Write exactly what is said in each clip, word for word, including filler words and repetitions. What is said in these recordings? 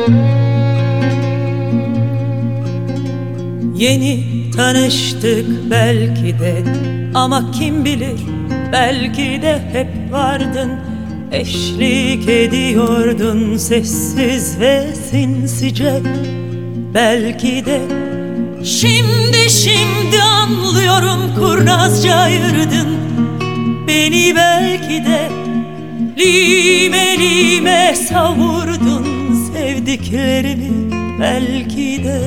Yeni tanıştık belki de, ama kim bilir, belki de hep vardın. Eşlik ediyordun sessiz ve sinsice. Belki de şimdi şimdi anlıyorum, kurnazca ayırdın beni. Belki de lime lime savurdun sevdiklerimi. Belki de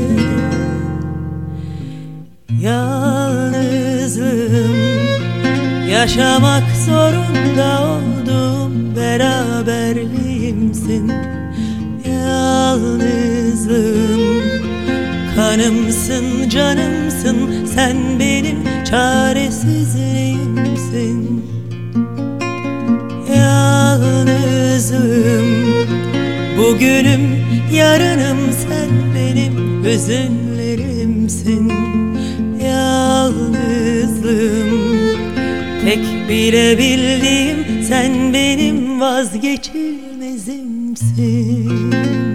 yalnızım, yaşamak zorunda olduğum beraberliğimsin. Yalnızım, kanımsın, canımsın, sen benim çaresizliğimsin. Yalnızım, bugünüm, yarınım, sen benim hüzünlerimsin. Yalnızım, tek bilebildiğim, sen benim vazgeçilmezimsin.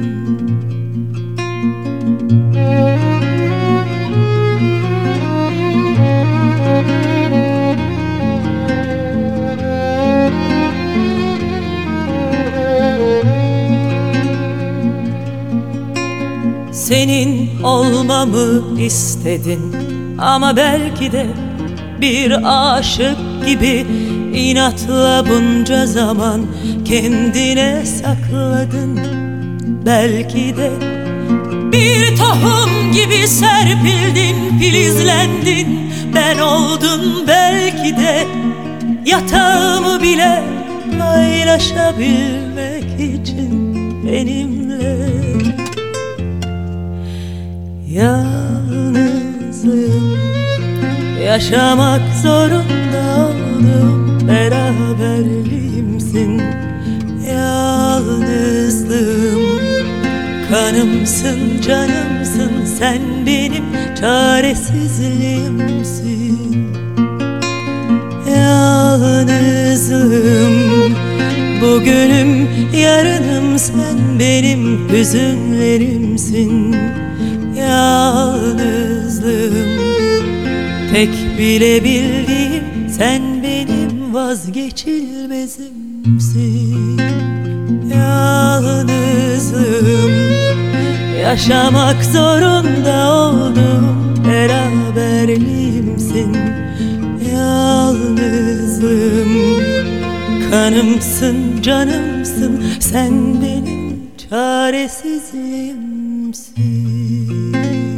Senin olmamı istedin, ama belki de bir aşık gibi inatla bunca zaman kendine sakladın. Belki de bir tohum gibi serpildin, filizlendin, ben oldun. Belki de yatağımı bile paylaşabilmek için benimle. Yalnızım, yaşamak zorunda oldum beraberliğimsin. Yalnızlığım, kanımsın, canımsın, sen benim çaresizliğimsin. Yalnızlığım, bugünüm, yarınım, sen benim hüzünlerimsin. Yalnızlığım, tek bilebildiğim, sen benim vazgeçilmezimsin. Yalnızlığım, yaşamak zorunda oldum beraberliğimsin. Yalnızlığım, kanımsın, canımsın, sen benim çaresizliğimsin.